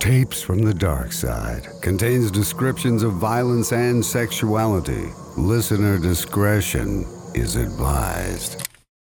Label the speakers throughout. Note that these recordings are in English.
Speaker 1: Tapes from the Dark Side contains descriptions of violence and sexuality. Listener discretion is advised.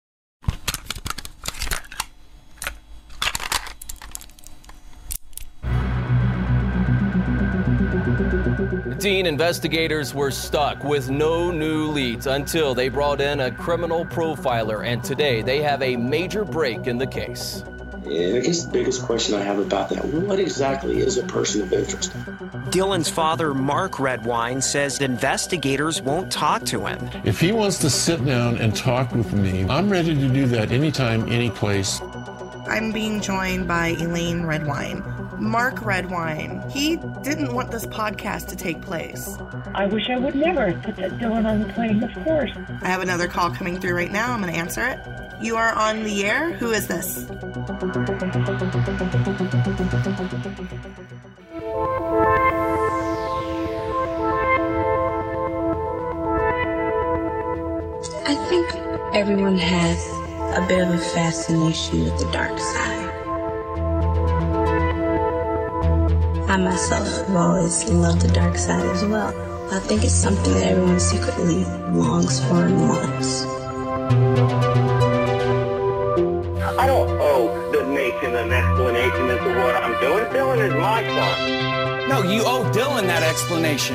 Speaker 2: Dean, investigators were stuck with no new leads until they brought in a criminal profiler, and today they have a major break in the case.
Speaker 3: Yeah, I guess the biggest question I have about that, what exactly is a person of interest?
Speaker 4: Dylan's father, Mark Redwine, says investigators won't talk to him.
Speaker 5: If he wants to sit down and talk with me, I'm ready to do that anytime, any place.
Speaker 6: I'm being joined by Elaine Redwine. Mark Redwine, he didn't want this podcast to take place.
Speaker 7: I wish I would never put that Dylan on the plane, of course.
Speaker 6: I have another call coming through right now. I'm going to answer it. You are on the air. Who is this?
Speaker 8: I think everyone has a bit of a fascination with the dark side. I myself have always loved the dark side as well. I think it's something that everyone secretly longs for and wants.
Speaker 9: I don't owe the nation an explanation as to what I'm doing. Dylan is my son.
Speaker 10: No, you owe Dylan that explanation.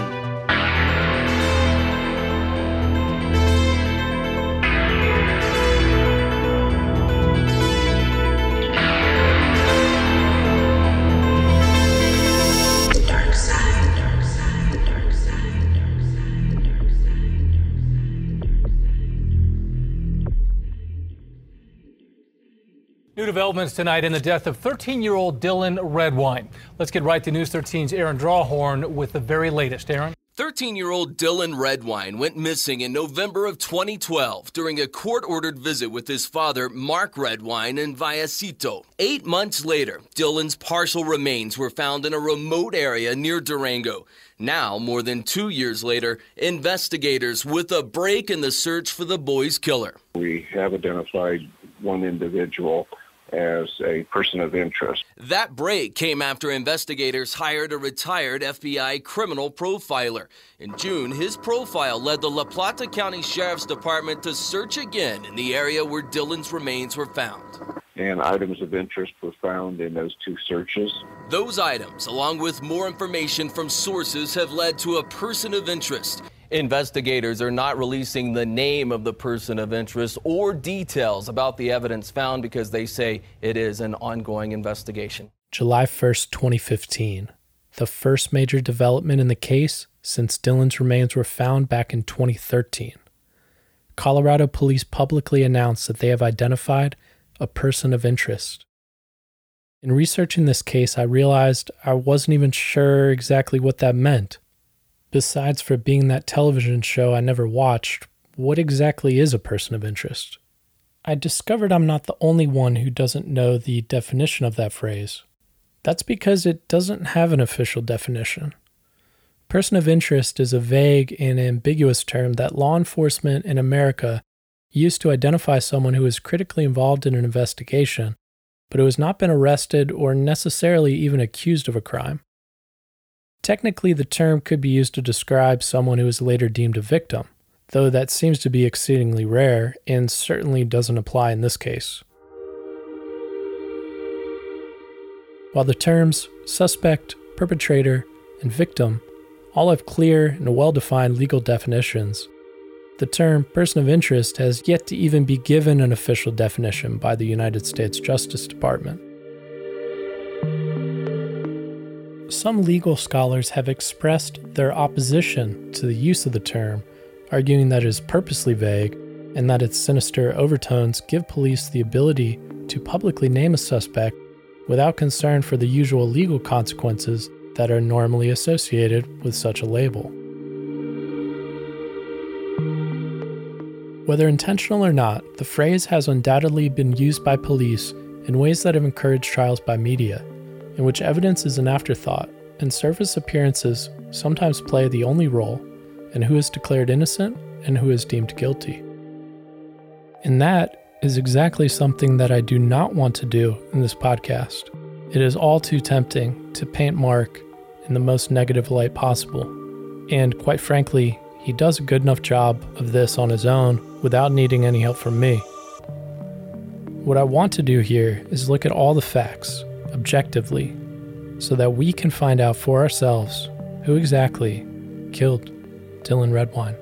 Speaker 11: New developments tonight in the death of 13-year-old Dylan Redwine. Let's get right to News 13's Aaron Drawhorn with the very latest. Aaron?
Speaker 2: 13-year-old Dylan Redwine went missing in November of 2012 during a court-ordered visit with his father, Mark Redwine, in Vallecito. 8 months later, Dylan's partial remains were found in a remote area near Durango. Now, more than 2 years later, investigators with a break in the search for the boy's killer.
Speaker 12: We have identified one individual as a person of interest.
Speaker 2: That break came after investigators hired a retired FBI criminal profiler. In June, his profile led the La Plata County Sheriff's Department to search again in the area where Dylan's remains were found.
Speaker 12: And items of interest were found in those two searches.
Speaker 2: Those items, along with more information from sources, have led to a person of interest. Investigators are not releasing the name of the person of interest or details about the evidence found because they say it is an ongoing investigation.
Speaker 13: July 1st, 2015, the first major development in the case since Dylan's remains were found back in 2013. Colorado police publicly announced that they have identified a person of interest. In researching this case, I realized I wasn't even sure exactly what that meant. Besides for being that television show I never watched, what exactly is a person of interest? I discovered I'm not the only one who doesn't know the definition of that phrase. That's because it doesn't have an official definition. Person of interest is a vague and ambiguous term that law enforcement in America used to identify someone who is critically involved in an investigation, but who has not been arrested or necessarily even accused of a crime. Technically, the term could be used to describe someone who is later deemed a victim, though that seems to be exceedingly rare and certainly doesn't apply in this case. While the terms suspect, perpetrator, and victim all have clear and well-defined legal definitions, the term person of interest has yet to even be given an official definition by the United States Justice Department. Some legal scholars have expressed their opposition to the use of the term, arguing that it is purposely vague and that its sinister overtones give police the ability to publicly name a suspect without concern for the usual legal consequences that are normally associated with such a label. Whether intentional or not, the phrase has undoubtedly been used by police in ways that have encouraged trials by media, in which evidence is an afterthought and surface appearances sometimes play the only role in who is declared innocent and who is deemed guilty. And that is exactly something that I do not want to do in this podcast. It is all too tempting to paint Mark in the most negative light possible, and quite frankly, he does a good enough job of this on his own without needing any help from me. What I want to do here is look at all the facts, objectively, so that we can find out for ourselves who exactly killed Dylan Redwine.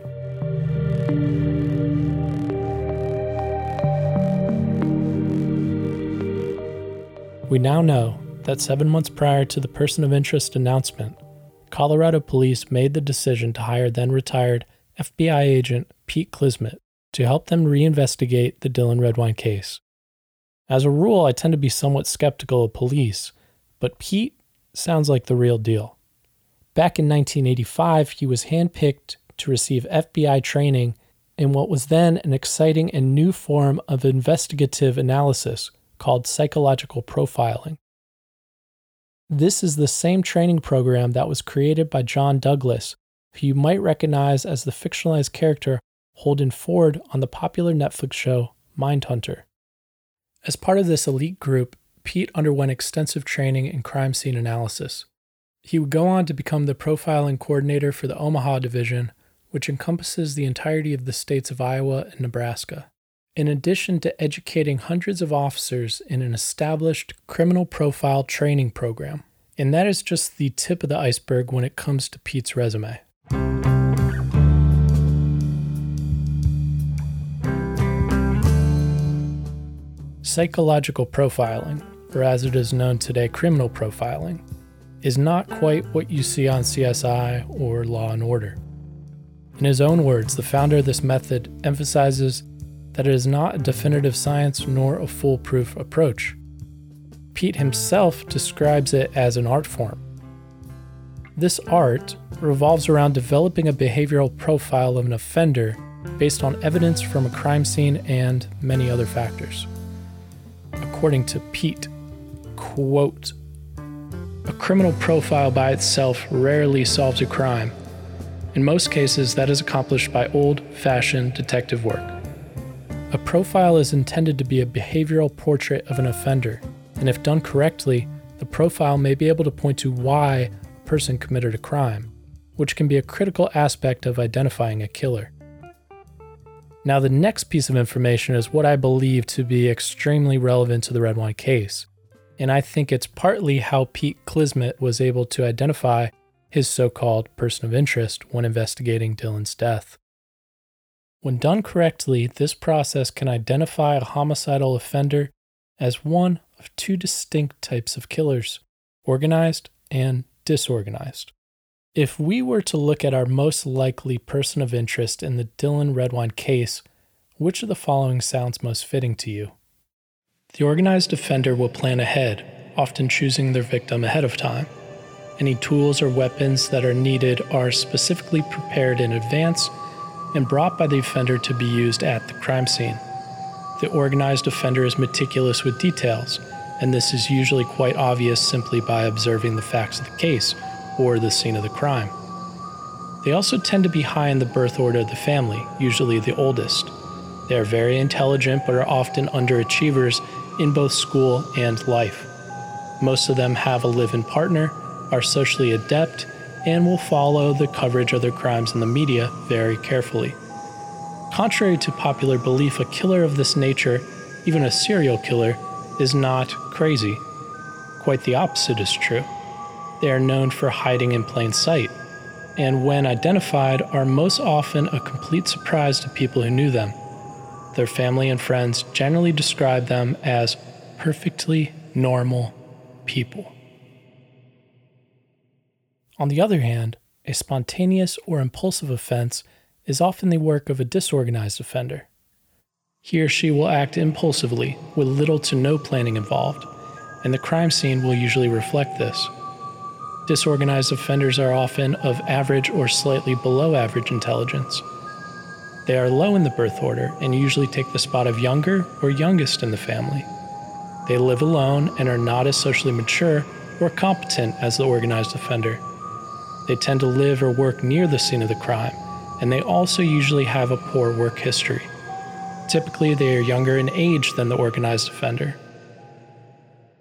Speaker 13: We now know that 7 months prior to the person of interest announcement, Colorado police made the decision to hire then-retired FBI agent Pete Klismet to help them reinvestigate the Dylan Redwine case. As a rule, I tend to be somewhat skeptical of police, but Pete sounds like the real deal. Back in 1985, he was handpicked to receive FBI training in what was then an exciting and new form of investigative analysis called psychological profiling. This is the same training program that was created by John Douglas, who you might recognize as the fictionalized character Holden Ford on the popular Netflix show Mindhunter. As part of this elite group, Pete underwent extensive training in crime scene analysis. He would go on to become the profiling coordinator for the Omaha division, which encompasses the entirety of the states of Iowa and Nebraska, in addition to educating hundreds of officers in an established criminal profile training program. And that is just the tip of the iceberg when it comes to Pete's resume. Psychological profiling, or as it is known today, criminal profiling, is not quite what you see on CSI or Law & Order. In his own words, the founder of this method emphasizes that it is not a definitive science nor a foolproof approach. Pete himself describes it as an art form. This art revolves around developing a behavioral profile of an offender based on evidence from a crime scene and many other factors. According to Pete, quote, "A criminal profile by itself rarely solves a crime. In most cases, that is accomplished by old-fashioned detective work. A profile is intended to be a behavioral portrait of an offender, and if done correctly, the profile may be able to point to why a person committed a crime, which can be a critical aspect of identifying a killer." Now, the next piece of information is what I believe to be extremely relevant to the Redwine case, and I think it's partly how Pete Klismet was able to identify his so-called person of interest when investigating Dylan's death. When done correctly, this process can identify a homicidal offender as one of two distinct types of killers, organized and disorganized. If we were to look at our most likely person of interest in the Dylan Redwine case, which of the following sounds most fitting to you? The organized offender will plan ahead, often choosing their victim ahead of time. Any tools or weapons that are needed are specifically prepared in advance and brought by the offender to be used at the crime scene. The organized offender is meticulous with details, and this is usually quite obvious simply by observing the facts of the case or the scene of the crime. They also tend to be high in the birth order of the family, usually the oldest. They are very intelligent but are often underachievers in both school and life. Most of them have a live-in partner, are socially adept, and will follow the coverage of their crimes in the media very carefully. Contrary to popular belief, a killer of this nature, even a serial killer, is not crazy. Quite the opposite is true. They are known for hiding in plain sight, and when identified are most often a complete surprise to people who knew them. Their family and friends generally describe them as perfectly normal people. On the other hand, a spontaneous or impulsive offense is often the work of a disorganized offender. He or she will act impulsively with little to no planning involved, and the crime scene will usually reflect this. Disorganized offenders are often of average or slightly below average intelligence. They are low in the birth order and usually take the spot of younger or youngest in the family. They live alone and are not as socially mature or competent as the organized offender. They tend to live or work near the scene of the crime, and they also usually have a poor work history. Typically, they are younger in age than the organized offender.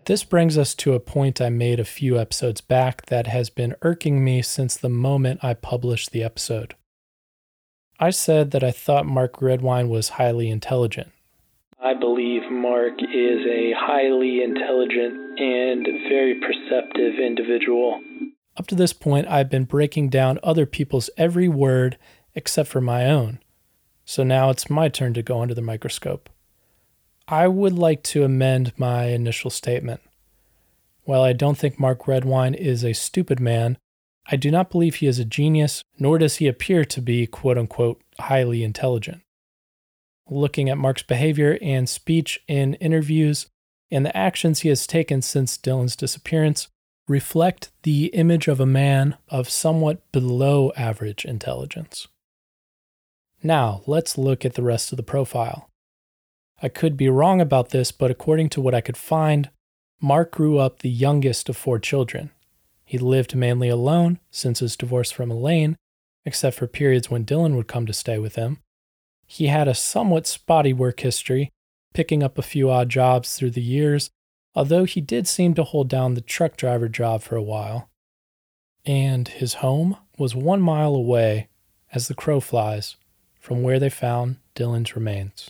Speaker 13: This brings us to a point I made a few episodes back that has been irking me since the moment I published the episode. I said that I thought Mark Redwine was highly intelligent. I believe Mark is a highly intelligent and very perceptive individual. Up to this point, I've been breaking down other people's every word except for my own. So now it's my turn to go under the microscope. I would like to amend my initial statement. While I don't think Mark Redwine is a stupid man, I do not believe he is a genius, nor does he appear to be quote-unquote highly intelligent. Looking at Mark's behavior and speech in interviews and the actions he has taken since Dylan's disappearance reflect the image of a man of somewhat below average intelligence. Now, let's look at the rest of the profile. I could be wrong about this, but according to what I could find, Mark grew up the youngest of 4 children. He lived mainly alone since his divorce from Elaine, except for periods when Dylan would come to stay with him. He had a somewhat spotty work history, picking up a few odd jobs through the years, although he did seem to hold down the truck driver job for a while. And his home was 1 mile away, as the crow flies, from where they found Dylan's remains.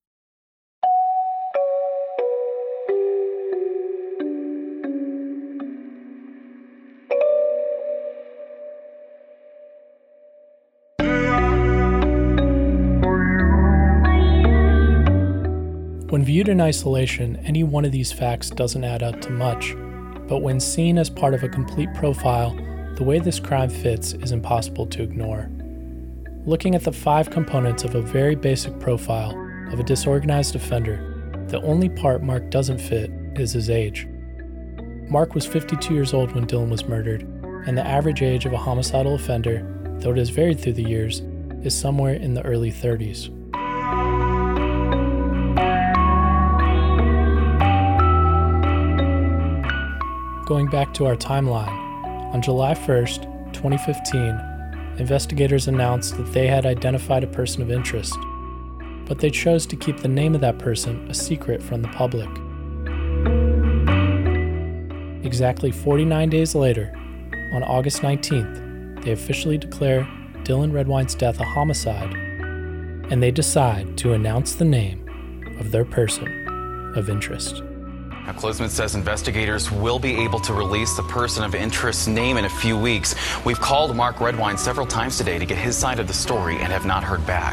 Speaker 13: When viewed in isolation, any one of these facts doesn't add up to much, but when seen as part of a complete profile, the way this crime fits is impossible to ignore. Looking at the 5 components of a very basic profile of a disorganized offender, the only part Mark doesn't fit is his age. Mark was 52 years old when Dylan was murdered, and the average age of a homicidal offender, though it has varied through the years, is somewhere in the early 30s. Going back to our timeline, on July 1st, 2015, investigators announced that they had identified a person of interest, but they chose to keep the name of that person a secret from the public. Exactly 49 days later, on August 19th, they officially declare Dylan Redwine's death a homicide, and they decide to announce the name of their person of interest.
Speaker 14: Now, Closman says investigators will be able to release the person of interest's name in a few weeks. We've called Mark Redwine several times today to get his side of the story and have not heard back.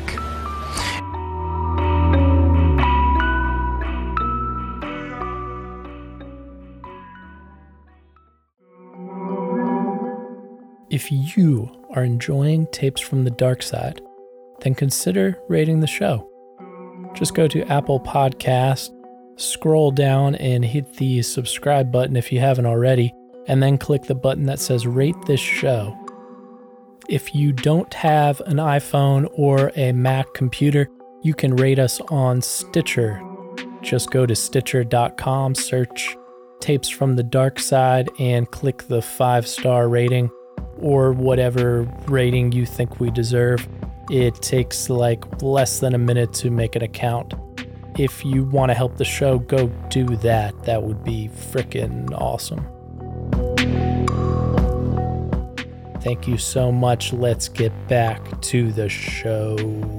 Speaker 13: If you are enjoying Tapes from the Dark Side, then consider rating the show. Just go to Apple Podcasts, scroll down and hit the subscribe button if you haven't already, and then click the button that says rate this show. If you don't have an iPhone or a Mac computer, you can rate us on Stitcher. Just go to Stitcher.com, search Tapes from the Dark Side, and click the 5-star rating or whatever rating you think we deserve. It takes like less than a minute to make an account. If you want to help the show, go do that. That would be frickin' awesome. Thank you so much. Let's get back to the show.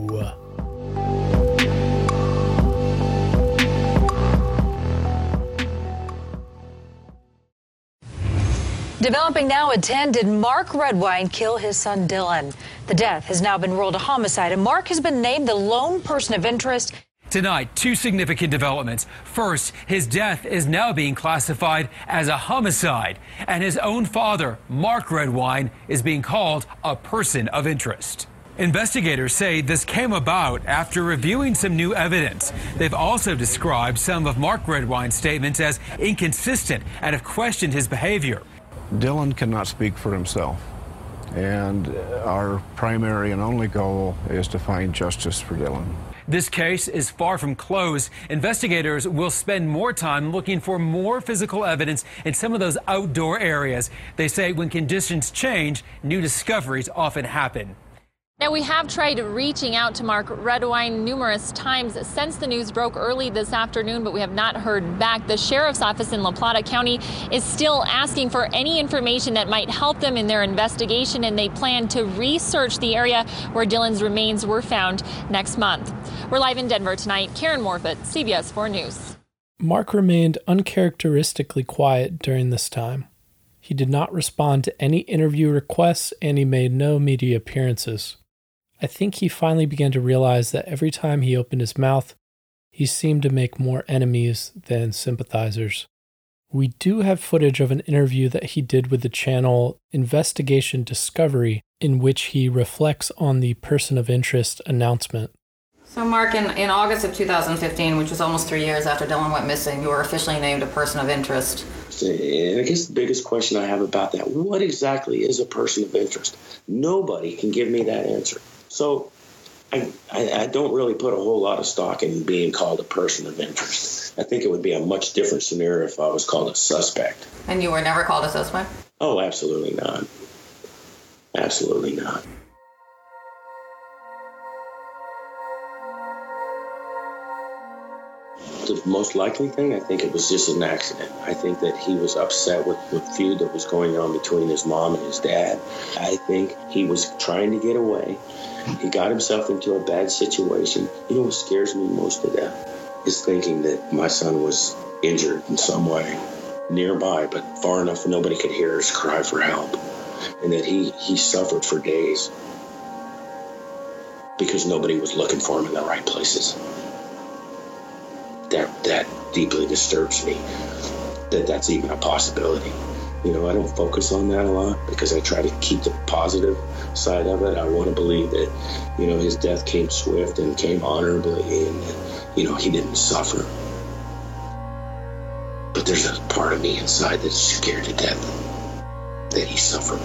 Speaker 15: Developing now at 10, did Mark Redwine kill his son Dylan? The death has now been ruled a homicide, and Mark has been named the lone person of interest.
Speaker 16: Tonight, 2 significant developments. First, his death is now being classified as a homicide, and his own father, Mark Redwine, is being called a person of interest. Investigators say this came about after reviewing some new evidence. They've also described some of Mark Redwine's statements as inconsistent and have questioned his behavior.
Speaker 12: Dylan cannot speak for himself, and our primary and only goal is to find justice for Dylan.
Speaker 16: This case is far from closed. Investigators will spend more time looking for more physical evidence in some of those outdoor areas. They say when conditions change, new discoveries often happen.
Speaker 17: Now, we have tried reaching out to Mark Redwine numerous times since the news broke early this afternoon, but we have not heard back. The sheriff's office in La Plata County is still asking for any information that might help them in their investigation, and they plan to research the area where Dylan's remains were found next month. We're live in Denver tonight. Karen Morfitt, CBS 4 News.
Speaker 13: Mark remained uncharacteristically quiet during this time. He did not respond to any interview requests, and he made no media appearances. I think he finally began to realize that every time he opened his mouth, he seemed to make more enemies than sympathizers. We do have footage of an interview that he did with the channel Investigation Discovery, in which he reflects on the person of interest announcement.
Speaker 18: So Mark, in August of 2015, which was almost 3 years after Dylan went missing, you were officially named a person of interest.
Speaker 3: And I guess the biggest question I have about that, what exactly is a person of interest? Nobody can give me that answer. So I don't really put a whole lot of stock in being called a person of interest. I think it would be a much different scenario if I was called a suspect.
Speaker 18: And you were never called a suspect?
Speaker 3: Oh, absolutely not. Absolutely not. The most likely thing, I think it was just an accident. I think that he was upset with the feud that was going on between his mom and his dad. I think he was trying to get away. He got himself into a bad situation. You know what scares me most to death is thinking that my son was injured in some way nearby, but far enough nobody could hear his cry for help. And that he suffered for days because nobody was looking for him in the right places. That deeply disturbs me, that's even a possibility. You know, I don't focus on that a lot because I try to keep the positive side of it. I want to believe that, you know, his death came swift and came honorably and, you know, he didn't suffer. But there's a part of me inside that's scared to death that he suffered.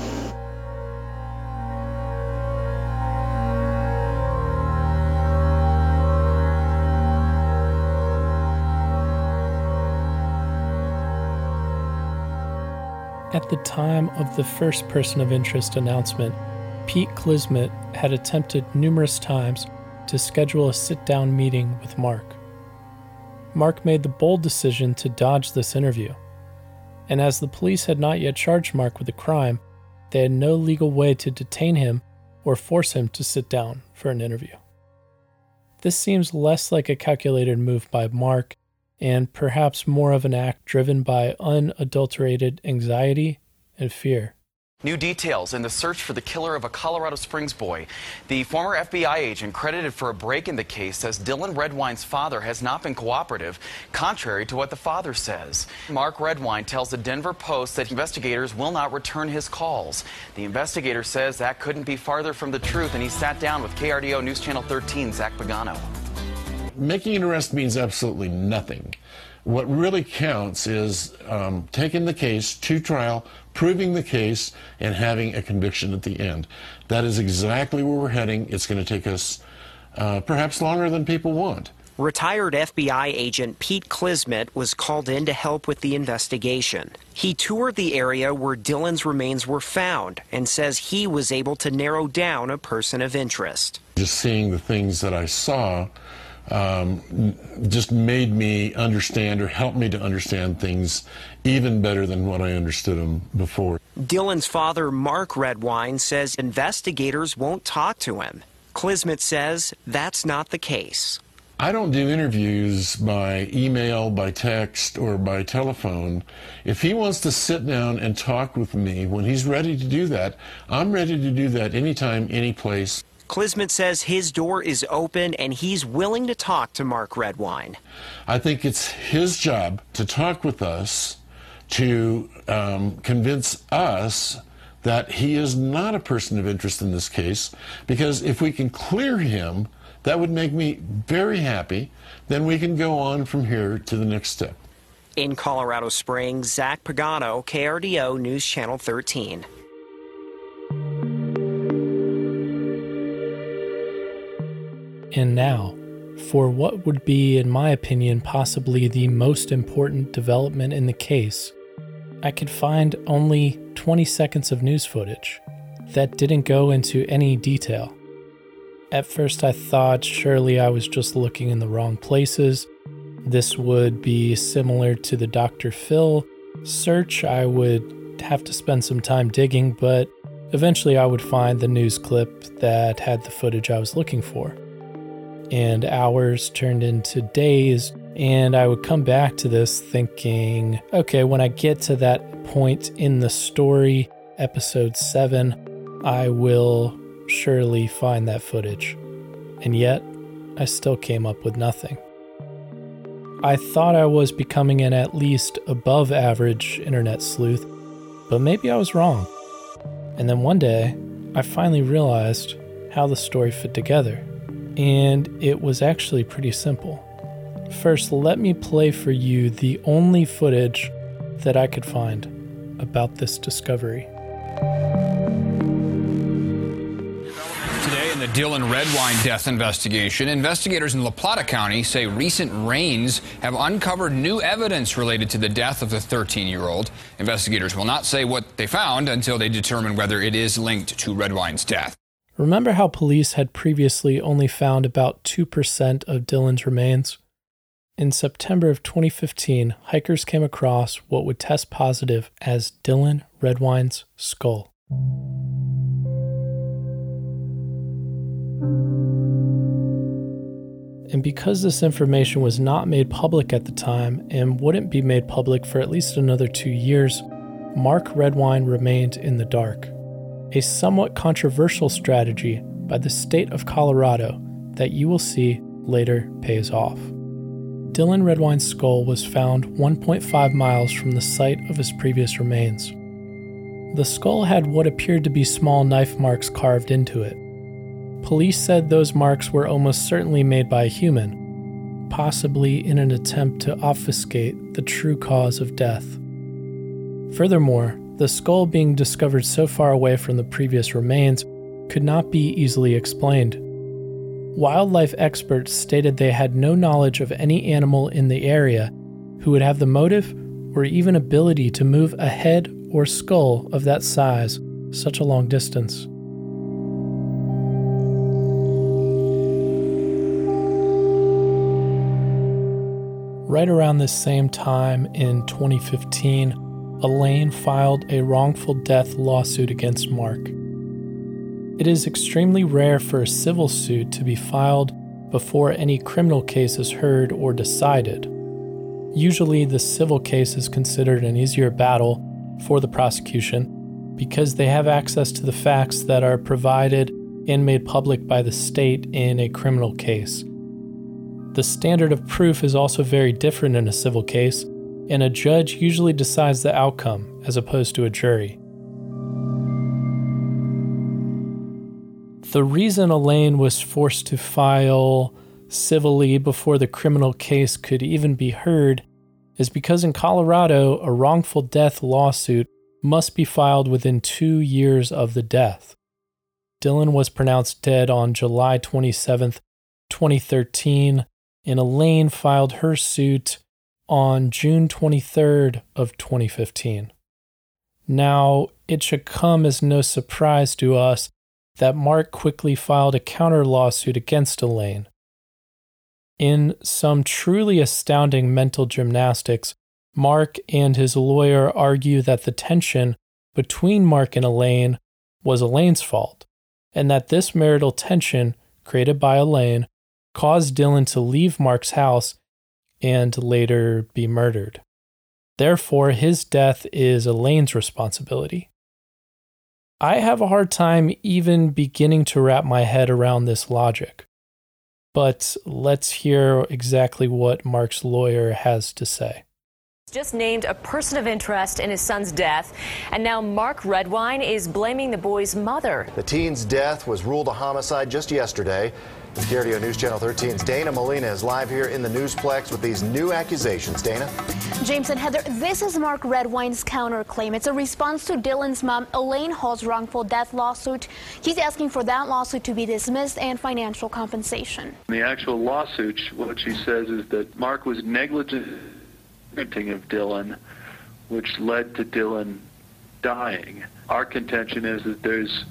Speaker 13: At the time of the first person of interest announcement, Pete Klismet had attempted numerous times to schedule a sit-down meeting with Mark. Mark made the bold decision to dodge this interview, and as the police had not yet charged Mark with a crime, they had no legal way to detain him or force him to sit down for an interview. This seems less like a calculated move by Mark and perhaps more of an act driven by unadulterated anxiety and fear.
Speaker 14: New details in the search for the killer of a Colorado Springs boy. The former FBI agent credited for a break in the case says Dylan Redwine's father has not been cooperative, contrary to what the father says. Mark Redwine tells the Denver Post that investigators will not return his calls. The investigator says that couldn't be farther from the truth, and he sat down with KRDO News Channel 13's Zach Pagano.
Speaker 5: Making an arrest means absolutely nothing. What really counts is taking the case to trial, proving the case, and having a conviction at the end. That is exactly where we're heading. It's going to take us perhaps longer than people want.
Speaker 4: Retired FBI agent Pete Klismet was called in to help with the investigation. He toured the area where Dylan's remains were found and says he was able to narrow down a person of interest.
Speaker 5: Just seeing the things that I saw just made me understand, or helped me to understand things even better than what I understood them before.
Speaker 4: Dylan's father, Mark Redwine, says investigators won't talk to him. Klismet says that's not the case.
Speaker 5: I don't do interviews by email, by text, or by telephone. If he wants to sit down and talk with me when he's ready to do that, I'm ready to do that anytime, any place.
Speaker 4: Klismet says his door is open and he's willing to talk to Mark Redwine.
Speaker 5: I think it's his job to talk with us, to convince us that he is not a person of interest in this case, because if we can clear him, that would make me very happy. Then we can go on from here to the next step.
Speaker 4: In Colorado Springs, Zach Pagano, KRDO News Channel 13.
Speaker 13: And now, for what would be, in my opinion, possibly the most important development in the case, I could find only 20 seconds of news footage that didn't go into any detail. At first I thought surely I was just looking in the wrong places. This would be similar to the Dr. Phil search. I would have to spend some time digging, but eventually I would find the news clip that had the footage I was looking for. And hours turned into days, and I would come back to this thinking, okay, when I get to that point in the story, episode 7, I will surely find that footage. And yet, I still came up with nothing. I thought I was becoming an at least above average internet sleuth, but maybe I was wrong. And then one day, I finally realized how the story fit together. And it was actually pretty simple. First, let me play for you the only footage that I could find about this discovery.
Speaker 19: Today in the Dylan Redwine death investigation, investigators in La Plata County say recent rains have uncovered new evidence related to the death of the 13-year-old. Investigators will not say what they found until they determine whether it is linked to Redwine's death.
Speaker 13: Remember how police had previously only found about 2% of Dylan's remains? In September of 2015, hikers came across what would test positive as Dylan Redwine's skull. And because this information was not made public at the time and wouldn't be made public for at least another 2 years, Mark Redwine remained in the dark. A somewhat controversial strategy by the state of Colorado that you will see later pays off. Dylan Redwine's skull was found 1.5 miles from the site of his previous remains. The skull had what appeared to be small knife marks carved into it. Police said those marks were almost certainly made by a human, possibly in an attempt to obfuscate the true cause of death. Furthermore, the skull being discovered so far away from the previous remains could not be easily explained. Wildlife experts stated they had no knowledge of any animal in the area who would have the motive or even ability to move a head or skull of that size such a long distance. Right around this same time in 2015, Elaine filed a wrongful death lawsuit against Mark. It is extremely rare for a civil suit to be filed before any criminal case is heard or decided. Usually, the civil case is considered an easier battle for the prosecution because they have access to the facts that are provided and made public by the state in a criminal case. The standard of proof is also very different in a civil case, and a judge usually decides the outcome as opposed to a jury. The reason Elaine was forced to file civilly before the criminal case could even be heard is because in Colorado, a wrongful death lawsuit must be filed within 2 years of the death. Dylan was pronounced dead on July 27, 2013, and Elaine filed her suit on June 23rd of 2015. Now, it should come as no surprise to us that Mark quickly filed a counter lawsuit against Elaine. In some truly astounding mental gymnastics, Mark and his lawyer argue that the tension between Mark and Elaine was Elaine's fault, and that this marital tension created by Elaine caused Dylan to leave Mark's house and later be murdered. Therefore, his death is Elaine's responsibility. I have a hard time even beginning to wrap my head around this logic. But let's hear exactly what Mark's lawyer has to say.
Speaker 20: Just named a person of interest in his son's death, and now Mark Redwine is blaming the boy's mother.
Speaker 21: The teen's death was ruled a homicide just yesterday. KRDO News Channel 13's Dana Molina is live here in the Newsplex with these new accusations. Dana?
Speaker 22: James and Heather, this is Mark Redwine's counterclaim. It's a response to Dylan's mom, Elaine Hall's wrongful death lawsuit. He's asking for that lawsuit to be dismissed and financial compensation.
Speaker 23: The actual lawsuit, what she says is that Mark was negligent parenting of Dylan, which led to Dylan dying. Our contention is that there's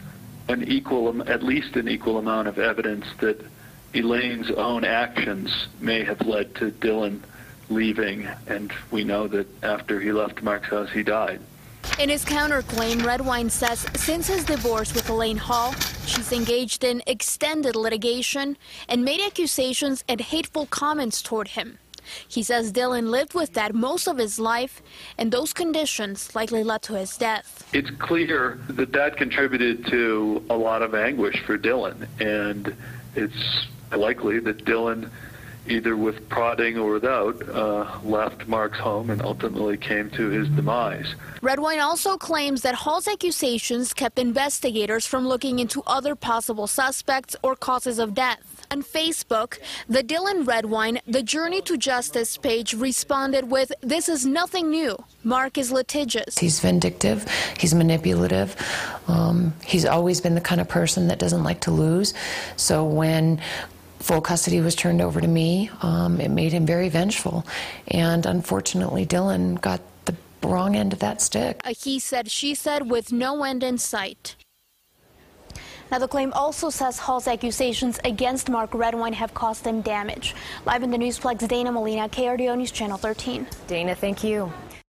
Speaker 23: at least an equal amount of evidence that Elaine's own actions may have led to Dylan leaving, and we know that after he left Mark's house, he died.
Speaker 22: In his counterclaim, Redwine says since his divorce with Elaine Hall, she's engaged in extended litigation and made accusations and hateful comments toward him. He says Dylan lived with that most of his life, and those conditions likely led to his death.
Speaker 23: It's clear that that contributed to a lot of anguish for Dylan, and it's likely that Dylan, either with prodding or without, left Mark's home and ultimately came to his demise.
Speaker 22: Redwine also claims that Hall's accusations kept investigators from looking into other possible suspects or causes of death. On Facebook, the Dylan Redwine The Journey to Justice page responded with, "This is nothing new. Mark is litigious."
Speaker 1: He's vindictive. He's manipulative. He's always been the kind of person that doesn't like to lose. So when full custody was turned over to me, it made him very vengeful. And unfortunately, Dylan got the wrong end of that stick.
Speaker 22: A he said, she said with no end in sight. Now, the claim also says Hall's accusations against Mark Redwine have caused him damage. Live in the Newsplex, Dana Molina, KRDO News Channel 13.
Speaker 20: Dana, thank you.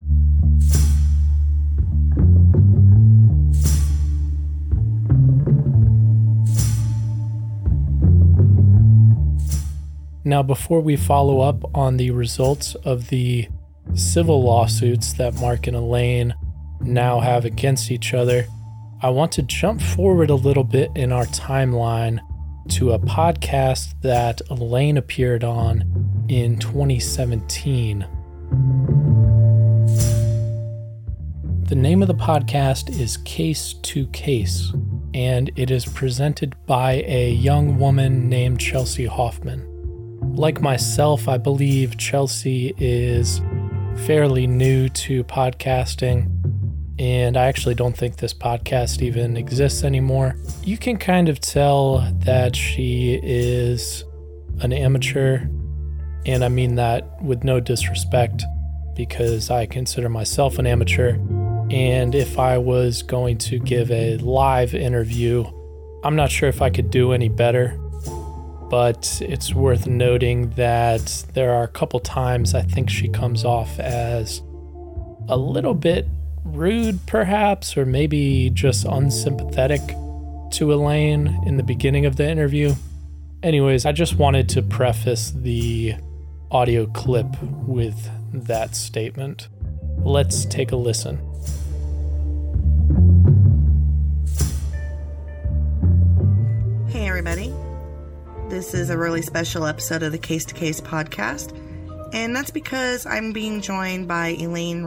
Speaker 13: Now, before we follow up on the results of the civil lawsuits that Mark and Elaine now have against each other, I want to jump forward a little bit in our timeline to a podcast that Elaine appeared on in 2017. The name of the podcast is Case to Case, and it is presented by a young woman named Chelsea Hoffman. Like myself, I believe Chelsea is fairly new to podcasting, and I actually don't think this podcast even exists anymore. You can kind of tell that she is an amateur, and I mean that with no disrespect, because I consider myself an amateur. And if I was going to give a live interview, I'm not sure if I could do any better. But it's worth noting that there are a couple times I think she comes off as a little bit rude, perhaps, or maybe just unsympathetic to Elaine in the beginning of the interview. Anyways, I just wanted to preface the audio clip with that statement. Let's take a listen.
Speaker 6: Hey, everybody. This is a really special episode of the Case to Case podcast, and that's because I'm being joined by Elaine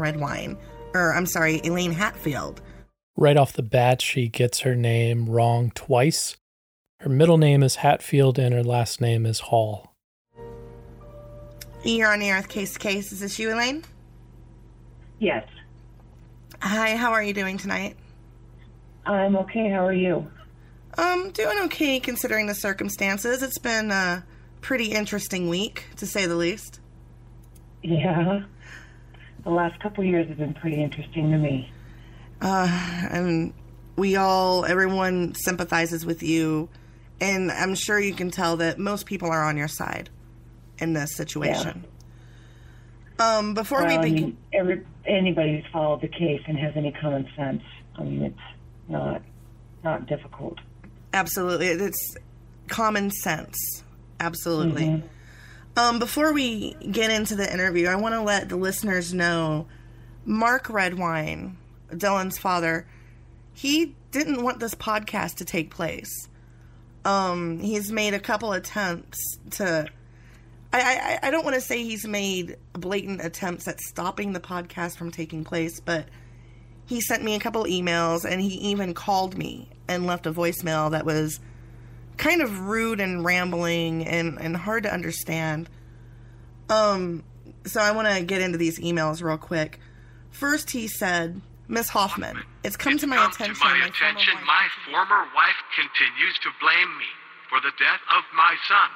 Speaker 6: Elaine Hatfield.
Speaker 13: Right off the bat, she gets her name wrong twice. Her middle name is Hatfield and her last name is Hall.
Speaker 6: You're on the air with Case to Case. Is this you, Elaine?
Speaker 7: Yes.
Speaker 6: Hi, how are you doing tonight?
Speaker 7: I'm okay. How are you?
Speaker 6: Doing okay considering the circumstances. It's been a pretty interesting week, to say the least.
Speaker 7: Yeah. The last couple years have been pretty interesting to me.
Speaker 6: And everyone sympathizes with you, and I'm sure you can tell that most people are on your side in this situation. Yeah. Before we begin...
Speaker 7: anybody who's followed the case and has any common sense, it's not difficult.
Speaker 6: Absolutely. It's common sense. Absolutely. Mm-hmm. Before we get into the interview, I want to let the listeners know Mark Redwine, Dylan's father, he didn't want this podcast to take place. He's made a couple attempts to... I don't want to say he's made blatant attempts at stopping the podcast from taking place, but he sent me a couple emails, and he even called me and left a voicemail that was kind of rude and rambling and hard to understand. So I want to get into these emails real quick. First, he said, Miss Hoffman, it's come to my attention.
Speaker 24: My former wife continues to blame me for the death of my son.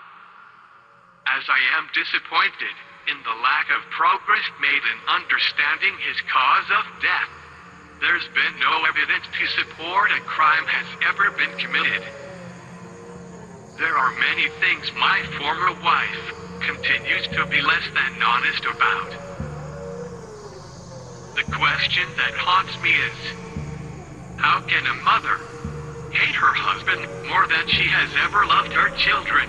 Speaker 24: As I am disappointed in the lack of progress made in understanding his cause of death. There's been no evidence to support a crime has ever been committed. There are many things my former wife continues to be less than honest about. The question that haunts me is, how can a mother hate her husband more than she has ever loved her children?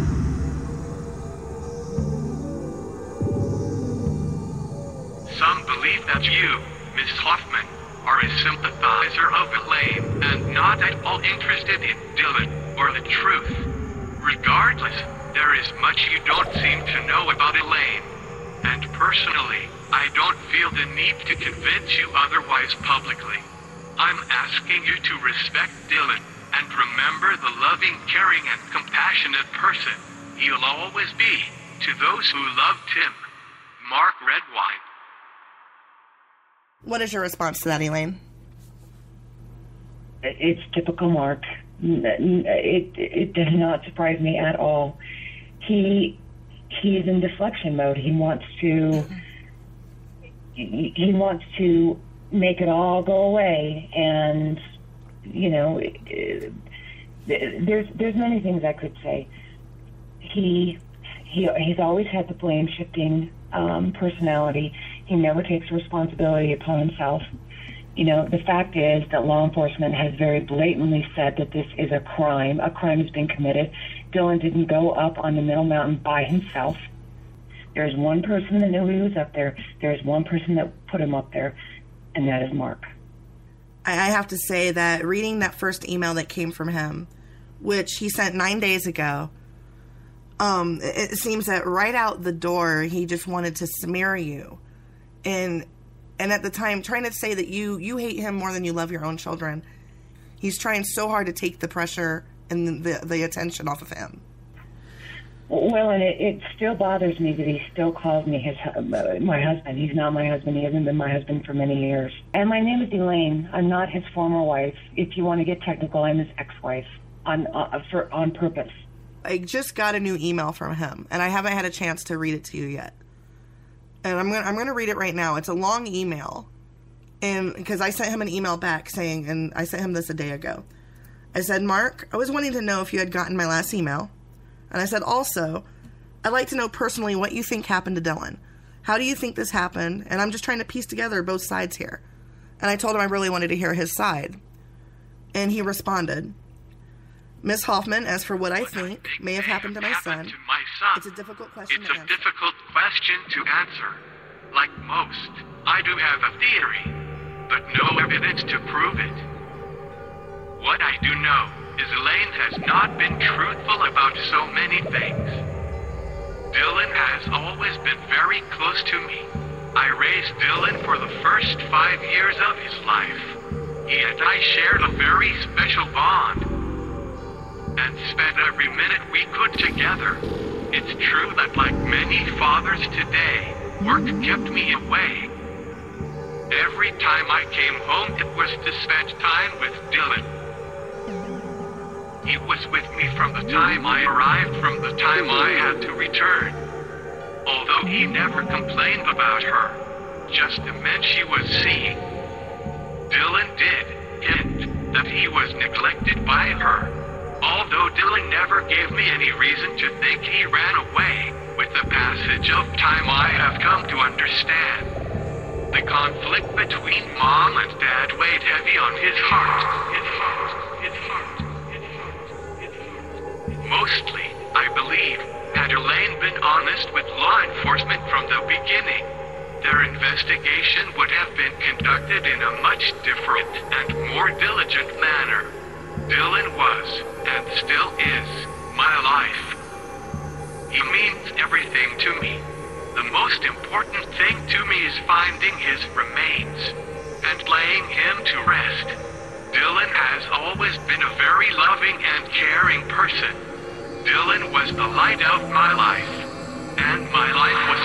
Speaker 24: Some believe that you, Miss Hoffman, are a sympathizer of Elaine and not at all interested in Dylan or the truth. Regardless, there is much you don't seem to know about Elaine. And personally, I don't feel the need to convince you otherwise publicly. I'm asking you to respect Dylan and remember the loving, caring, and compassionate person he'll always be to those who loved him. Mark Redwine.
Speaker 6: What is your response to that, Elaine?
Speaker 7: It's typical Mark. It does not surprise me at all. He is in deflection mode. He wants to make it all go away, and there's many things I could say. He's always had the blame shifting personality. He never takes responsibility upon himself. The fact is that law enforcement has very blatantly said that this is a crime. A crime has been committed. Dylan didn't go up on the Middle Mountain by himself. There's one person that knew he was up there. There's one person that put him up there, and that is Mark.
Speaker 6: I have to say that reading that first email that came from him, which he sent 9 days ago, it seems that right out the door, he just wanted to smear you. And at the time, trying to say that you hate him more than you love your own children. He's trying so hard to take the pressure and the attention off of him.
Speaker 7: Well, and it still bothers me that he still calls me my husband. He's not my husband. He hasn't been my husband for many years. And my name is Elaine. I'm not his former wife. If you want to get technical, I'm his ex-wife on purpose.
Speaker 6: I just got a new email from him, and I haven't had a chance to read it to you yet. And I'm going to read it right now. It's a long email, and because I sent him an email back saying, and I sent him this a day ago. I said, Mark, I was wanting to know if you had gotten my last email. And I said, also, I'd like to know personally what you think happened to Dylan. How do you think this happened? And I'm just trying to piece together both sides here. And I told him I really wanted to hear his side. And he responded, Miss Hoffman, as for what I think may have happened to my son, it's a difficult question to answer.
Speaker 24: It's a difficult question to answer. Like most, I do have a theory, but no evidence to prove it. What I do know is Elaine has not been truthful about so many things. Dylan has always been very close to me. I raised Dylan for the first 5 years of his life. He and I shared a very special bond and spent every minute we could together. It's true that like many fathers today, work kept me away. Every time I came home, it was to spend time with Dylan. He was with me from the time I arrived, from the time I had to return. Although he never complained about her, just the men she was seeing. Dylan did hint that he was neglected by her, although Dylan never gave me any reason to think he ran away. With the passage of time, I have come to understand. The conflict between Mom and Dad weighed heavy on his heart. Mostly, I believe, had Elaine been honest with law enforcement from the beginning, their investigation would have been conducted in a much different and more diligent manner. Dylan was, and still is, my life. He means everything to me. The most important thing to me is finding his remains and laying him to rest. Dylan has always been a very loving and caring person. Dylan was the light of my life, and my life was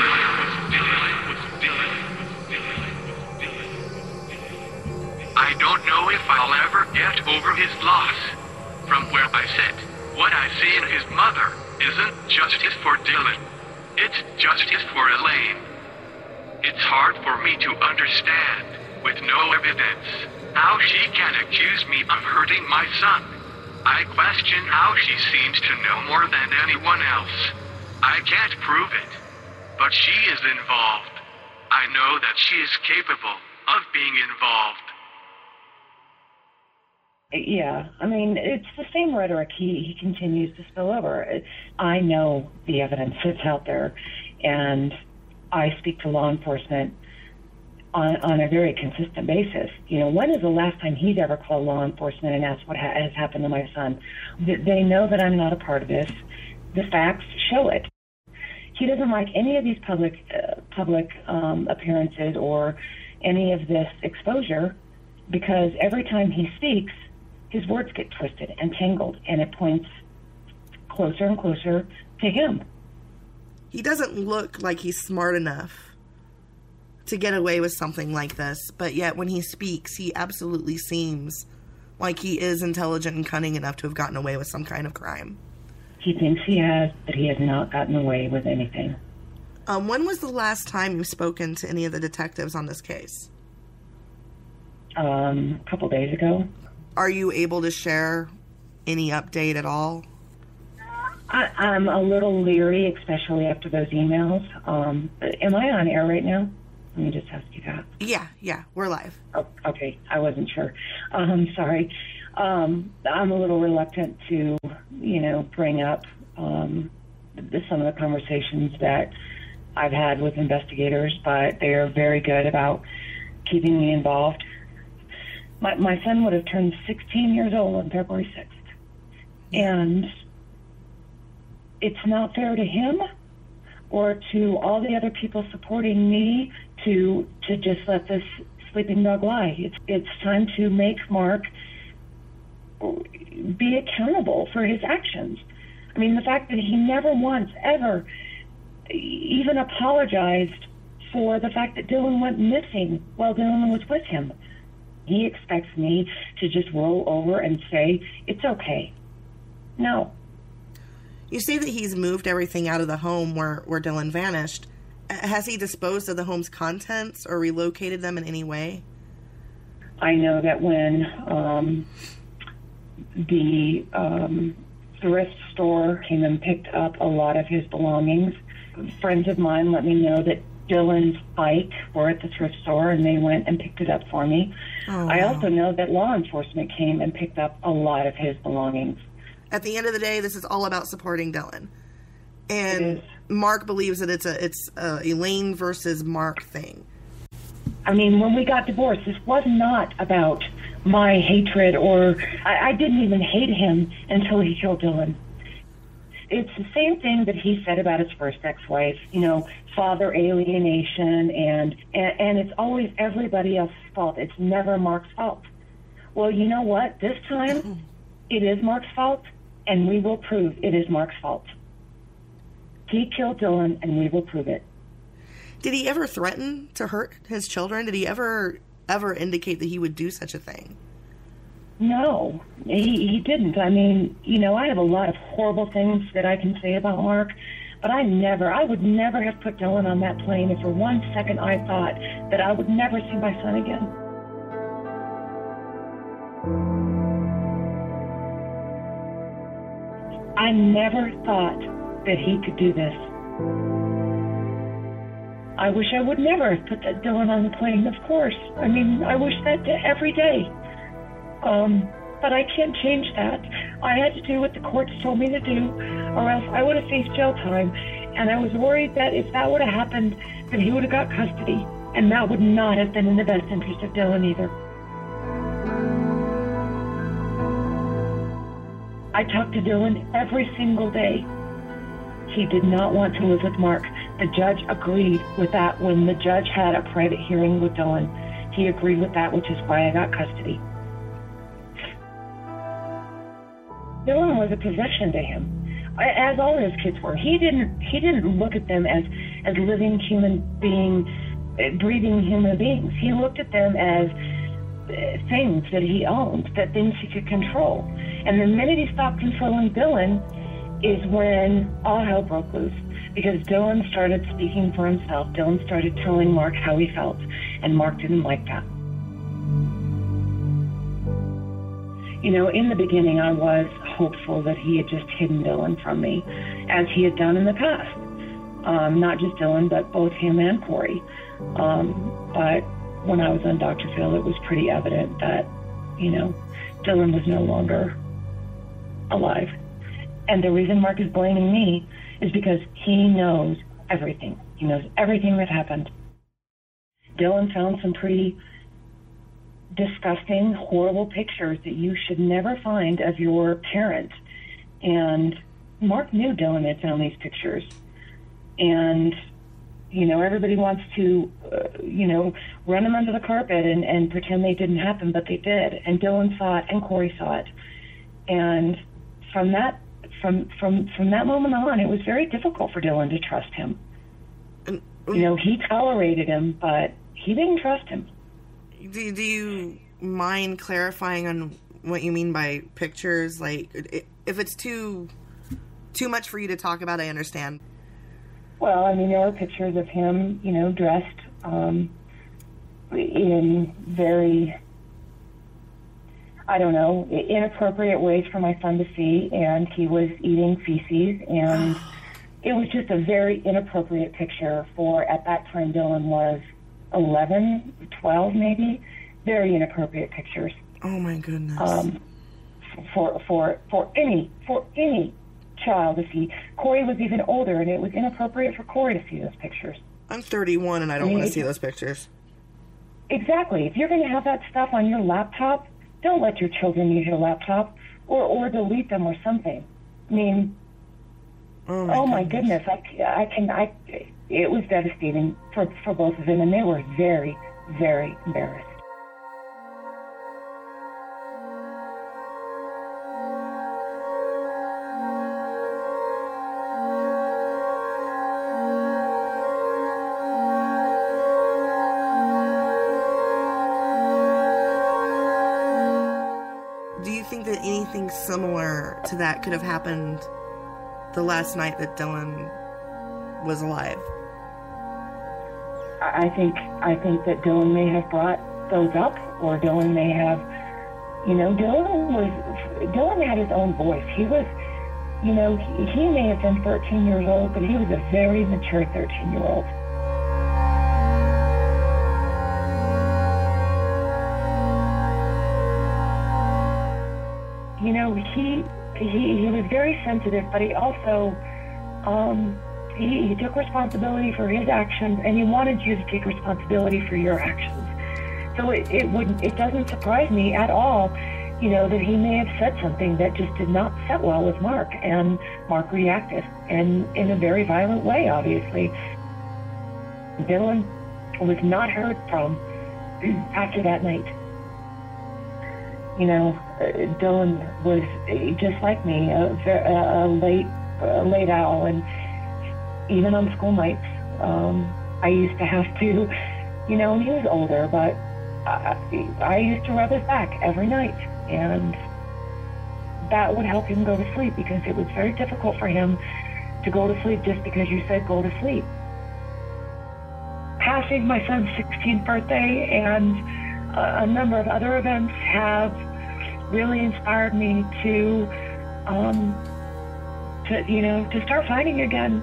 Speaker 24: I don't know if I'll ever get over his loss. From where I sit, what I see in his mother isn't justice for Dylan. It's justice for Elaine. It's hard for me to understand, with no evidence. How she can accuse me of hurting my son? I question how she seems to know more than anyone else. I can't prove it, but she is involved. I know that she is capable of being involved.
Speaker 7: Yeah, I mean, it's the same rhetoric he continues to spill over. I know the evidence that's out there, and I speak to law enforcement on a very consistent basis. You know, when is the last time he's ever called law enforcement and asked what has happened to my son? They know that I'm not a part of this. The facts show it. He doesn't like any of these public appearances or any of this exposure, because every time he speaks, his words get twisted and tangled, and it points closer and closer to him.
Speaker 6: He doesn't look like he's smart enough to get away with something like this, but yet when he speaks, he absolutely seems like he is intelligent and cunning enough to have gotten away with some kind of crime.
Speaker 7: He thinks he has, but he has not gotten away with anything.
Speaker 6: When was the last time you've spoken to any of the detectives on this case?
Speaker 7: A couple days ago.
Speaker 6: Are you able to share any update at all?
Speaker 7: I'm a little leery, especially after those emails. Am I on air right now? Let me just ask you that.
Speaker 6: Yeah, we're live.
Speaker 7: Oh, okay, I wasn't sure. Sorry. I'm a little reluctant to, bring up some of the conversations that I've had with investigators, but they are very good about keeping me involved. My son would have turned 16 years old on February 6th. And it's not fair to him or to all the other people supporting me to just let this sleeping dog lie. It's time to make Mark be accountable for his actions. I mean, the fact that he never once, ever, even apologized for the fact that Dylan went missing while Dylan was with him. He expects me to just roll over and say, it's okay. No.
Speaker 6: You say that he's moved everything out of the home where Dylan vanished. Has he disposed of the home's contents or relocated them in any way?
Speaker 7: I know that when the thrift store came and picked up a lot of his belongings, friends of mine let me know that Dylan's bike were at the thrift store, and they went and picked it up for me. Oh, wow. I also know that law enforcement came and picked up a lot of his belongings.
Speaker 6: At the end of the day, this is all about supporting Dylan. And Mark believes that it's a Elaine versus Mark thing.
Speaker 7: I mean, when we got divorced, this was not about my hatred, or I didn't even hate him until he killed Dylan. It's the same thing that he said about his first ex-wife, father alienation, and it's always everybody else's fault. It's never Mark's fault. Well, you know what? This time, it is Mark's fault, and we will prove it is Mark's fault. He killed Dylan, and we will prove it.
Speaker 6: Did he ever threaten to hurt his children? Did he ever indicate that he would do such a thing?
Speaker 7: No, he didn't. I mean, I have a lot of horrible things that I can say about Mark, but I would never have put Dylan on that plane if for 1 second I thought that I would never see my son again. I never thought that he could do this. I wish I would never have put that Dylan on the plane, of course. I mean, I wish that every day. But I can't change that. I had to do what the courts told me to do, or else I would have faced jail time. And I was worried that if that would have happened, that he would have got custody. And that would not have been in the best interest of Dylan either. I talked to Dylan every single day. He did not want to live with Mark. The judge agreed with that when the judge had a private hearing with Dylan. He agreed with that, which is why I got custody. Dylan was a possession to him, as all his kids were. He didn't look at them as living human beings, breathing human beings. He looked at them as things that he owned, that things he could control. And the minute he stopped controlling Dylan is when all hell broke loose, because Dylan started speaking for himself. Dylan started telling Mark how he felt, and Mark didn't like that. You know, in the beginning, I was hopeful that he had just hidden Dylan from me, as he had done in the past. Not just Dylan, but both him and Corey. But when I was on Dr. Phil, it was pretty evident that, you know, Dylan was no longer alive. And the reason Mark is blaming me is because he knows everything. He knows everything that happened. Dylan found some pretty disgusting, horrible pictures that you should never find of your parent. And Mark knew Dylan had found these pictures. And, you know, everybody wants to, you know, run them under the carpet and pretend they didn't happen, but they did. And Dylan saw it and Corey saw it. And from that moment on, it was very difficult for Dylan to trust him. You know, he tolerated him, but he didn't trust him.
Speaker 6: Do you mind clarifying on what you mean by pictures? Like, if it's too much for you to talk about, I understand.
Speaker 7: Well, I mean, there were pictures of him, you know, dressed in very, I don't know, inappropriate ways for my son to see, and he was eating feces, and it was just a very inappropriate picture for, at that time, Dylan was 11, 12 maybe. Very inappropriate pictures.
Speaker 6: Oh my goodness.
Speaker 7: For any child to see. Corey was even older, and it was inappropriate for Corey to see those pictures.
Speaker 6: I'm 31 and I don't want to see those pictures.
Speaker 7: Exactly. If you're going to have that stuff on your laptop, don't let your children use your laptop or delete them or something. I mean, oh my goodness. It was devastating for both of them, and they were very, very embarrassed.
Speaker 6: Do you think that anything similar to that could have happened the last night that Dylan was alive?
Speaker 7: I think that Dylan may have brought those up, or Dylan may have, you know, Dylan had his own voice. He was, you know, he may have been 13 years old, but he was a very mature 13-year-old. You know, he was very sensitive, but he also, he took responsibility for his actions, and he wanted you to take responsibility for your actions. So it doesn't surprise me at all, you know, that he may have said something that just did not set well with Mark, and Mark reacted, and in a very violent way, obviously. Dylan was not heard from after that night. You know, Dylan was just like me, a late owl, and even on school nights, I used to have to, you know, and he was older, but I used to rub his back every night, and that would help him go to sleep, because it was very difficult for him to go to sleep just because you said go to sleep. Passing my son's 16th birthday and a number of other events have really inspired me to start fighting again.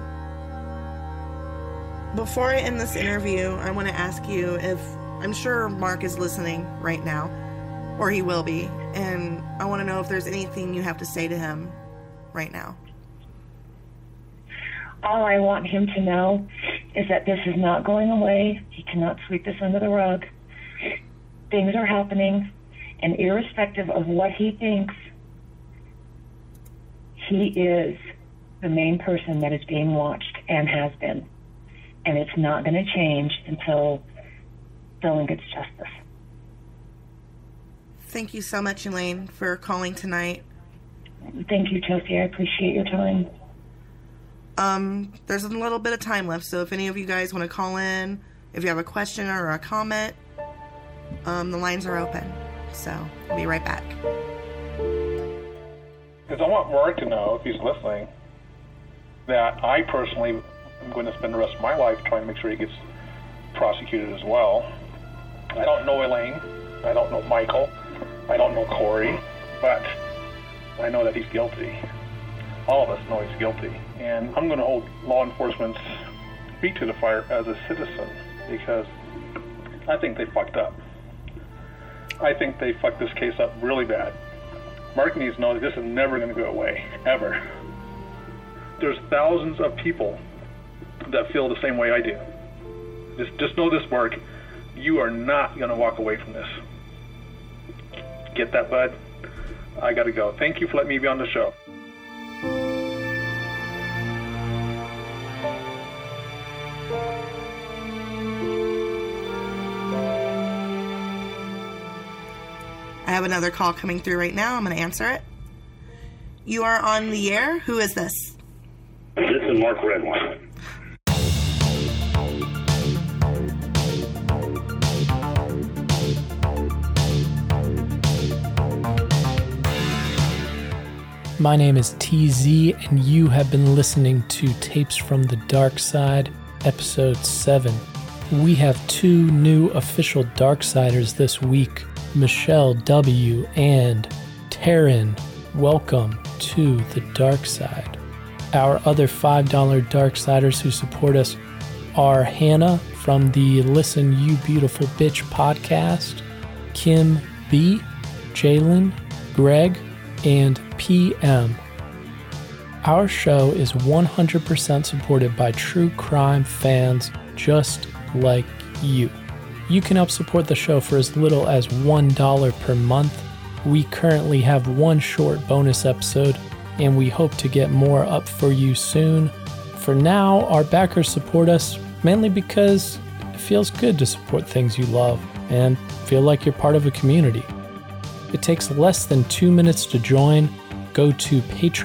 Speaker 6: Before I end this interview, I want to ask you if, I'm sure Mark is listening right now, or he will be, and I want to know if there's anything you have to say to him right now.
Speaker 7: All I want him to know is that this is not going away. He cannot sweep this under the rug. Things are happening, and irrespective of what he thinks, he is the main person that is being watched and has been. And it's not going to change until Dylan gets justice.
Speaker 6: Thank you so much, Elaine, for calling tonight.
Speaker 7: Thank you, Chelsea. I appreciate your time.
Speaker 6: There's a little bit of time left, so if any of you guys want to call in, if you have a question or a comment, the lines are open. So, I'll be right back.
Speaker 8: Because I want Mark to know, if he's listening, that I personally am going to spend the rest of my life trying to make sure he gets prosecuted as well. I don't know Elaine. I don't know Michael. I don't know Corey. but I know that he's guilty. All of us know he's guilty. And I'm going to hold law enforcement's feet to the fire as a citizen because I think they fucked up. I think they fucked this case up really bad. Mark needs to know that this is never going to go away, ever. There's thousands of people that feel the same way I do. Just know this, Mark. You are not going to walk away from this. Get that, bud? I got to go. Thank you for letting me be on the show.
Speaker 6: I have another call coming through right now. I'm going to answer it. You are on the air. Who is this?
Speaker 2: This is Mark Redwine.
Speaker 13: My name is TZ, and you have been listening to Tapes from the Dark Side, Episode 7. We have 2 new official Darksiders this week, Michelle W. and Taryn. Welcome to the Dark Side. Our other $5 Darksiders who support us are Hannah from the Listen You Beautiful Bitch podcast, Kim B., Jalen, Greg, and PM. Our show is 100% supported by true crime fans just like you. You can help support the show for as little as $1 per month. We currently have 1 short bonus episode, and we hope to get more up for you soon. For now, our backers support us mainly because it feels good to support things you love and feel like you're part of a community. It takes less than 2 minutes to join. Go to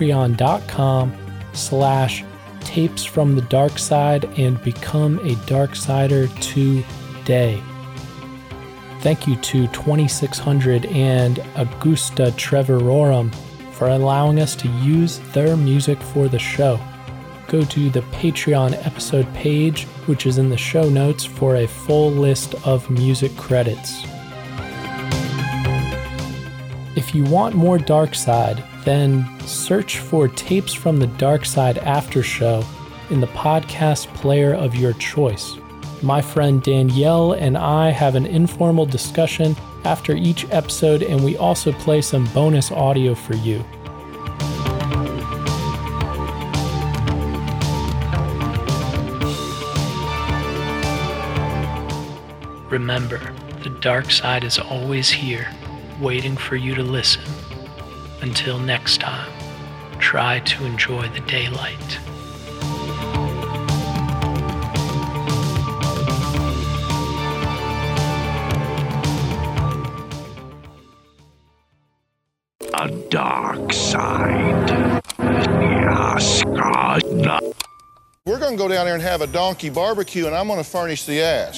Speaker 13: patreon.com/tapesfromthedarkside and become a Darksider today. Thank you to 2600 and Augusta Trevorum for allowing us to use their music for the show. Go to the Patreon episode page, which is in the show notes, for a full list of music credits. If you want more Dark Side, then search for Tapes from the Dark Side After Show in the podcast player of your choice. My friend Danielle and I have an informal discussion after each episode, and we also play some bonus audio for you. Remember, the dark side is always here, waiting for you to listen. Until next time, try to enjoy the daylight.
Speaker 9: A dark side. Yes, God.
Speaker 10: We're going to go down there and have a donkey barbecue, and I'm going to furnish the ass.